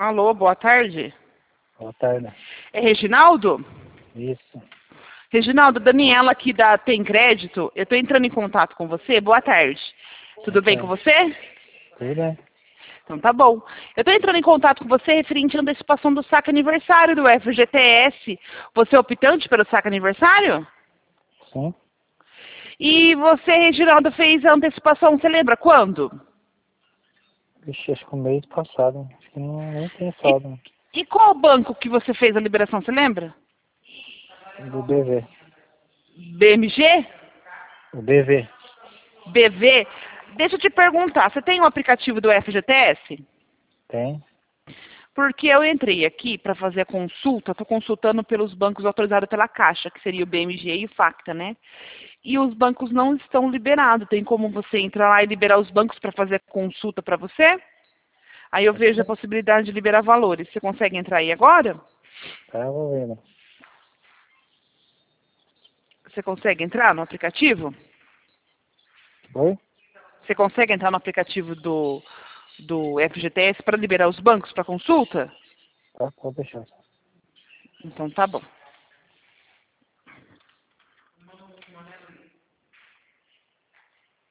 Alô, boa tarde. Boa tarde. É Reginaldo? Isso. Reginaldo, Daniela aqui da Tem Crédito. Eu estou entrando em contato com você. Boa tarde. Tudo bem com você? Tudo bem? Então tá bom. Eu estou entrando em contato com você referente à antecipação do saque aniversário do FGTS. Você é optante pelo saque aniversário? Sim. E você, Reginaldo, fez a antecipação, você lembra quando? Vixe, acho que o mês passado. Acho que nem tem saldo, né? E qual banco que você fez a liberação, você lembra? Do BV. BMG? O BV. BV? Deixa eu te perguntar, você tem um aplicativo do FGTS? Tem? Porque eu entrei aqui para fazer a consulta, estou consultando pelos bancos autorizados pela Caixa, que seria o BMG e o Facta, né? E os bancos não estão liberados. Tem como você entrar lá e liberar os bancos para fazer a consulta para você? Aí eu vejo a possibilidade de liberar valores. Você consegue entrar aí agora? Tá, vou vendo. Você consegue entrar no aplicativo? Oi? Você consegue entrar no aplicativo do FGTS para liberar os bancos para consulta? Tá, pode deixar. Então tá bom.